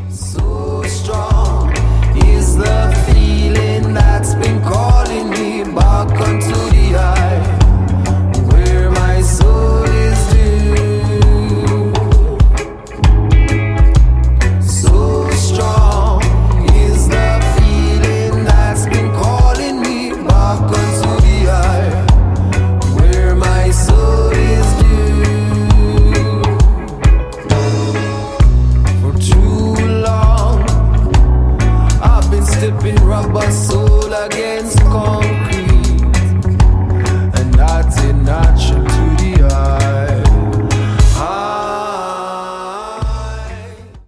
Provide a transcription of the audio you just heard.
So strong is the feeling that's been calling me back onto the eye, where my soul is due. So strong is the feeling that's been calling me back onto the eye, where my soul is due. For too long I've been stepping rubber soul against concrete, and I did not